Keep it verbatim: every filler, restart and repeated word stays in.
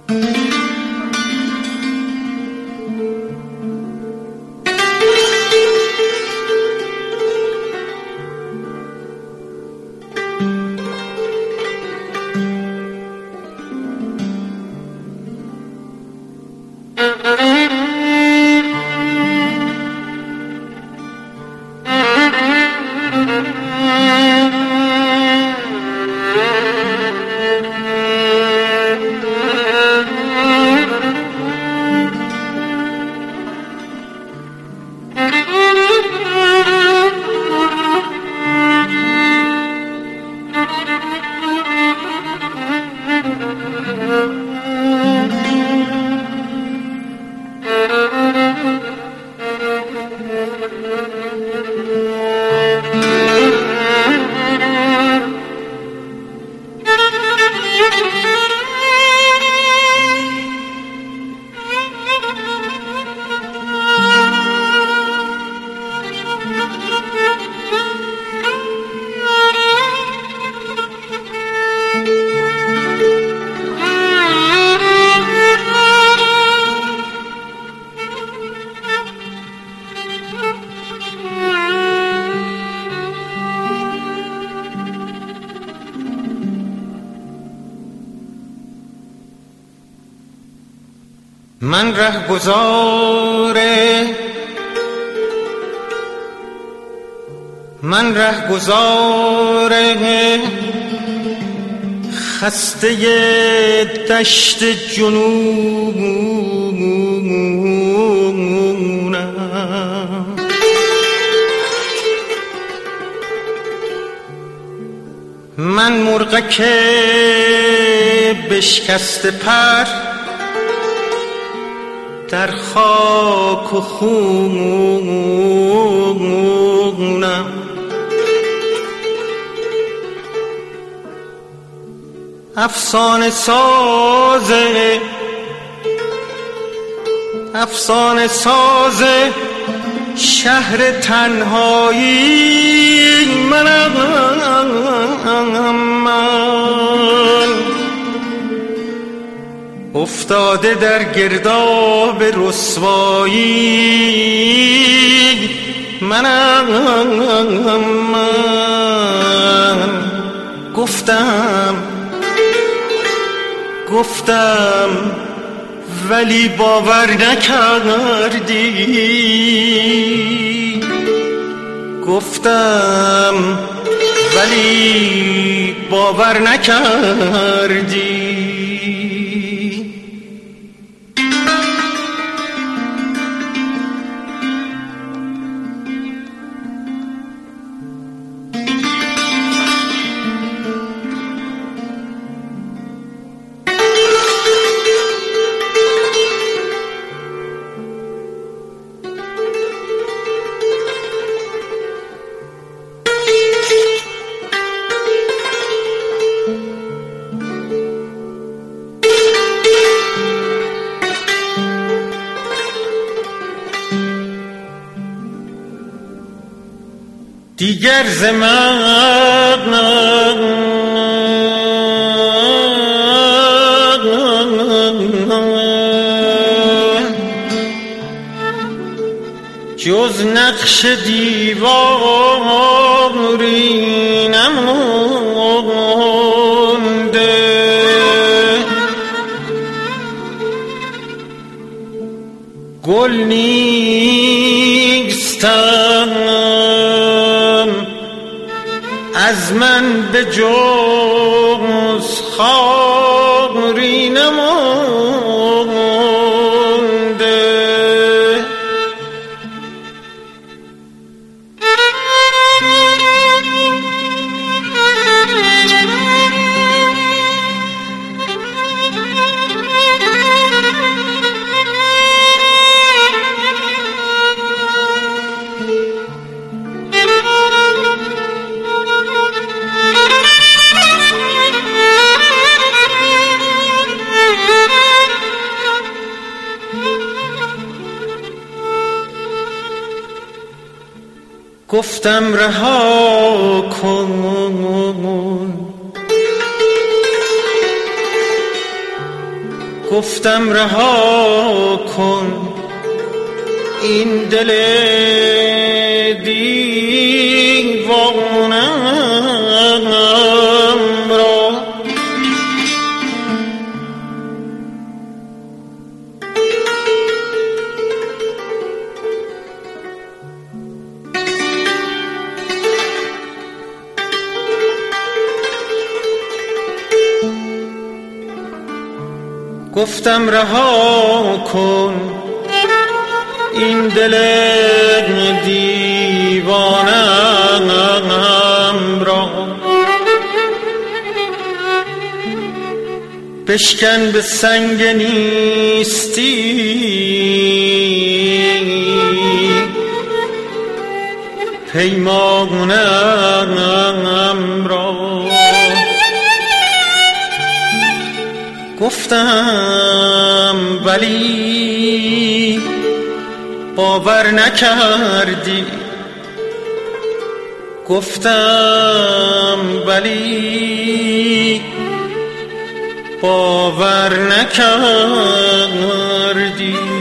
من رهگذاره من رهگذاره خسته دشت جنونم، من مرغک بشکسته پر در خاک و خونم، افسانه ساز افسانه ساز شهر تنهایی منم، من افتاده در گرداب رسوایی منم، من گفتم گفتم ولی باور نکردی، گفتم ولی باور نکردی. دیگر ز من جز نقش دیواری نمونده، گل نیستم از من به جز خاری نمونده. گفتم رها کن گفتم رها کن این دل دیوانم را. گفتم رها کن این دل دیوانم را، بشکن به سنگ نیستی پیمانم را. گفتم ولی باور نکردی، گفتم ولی باور نکردی.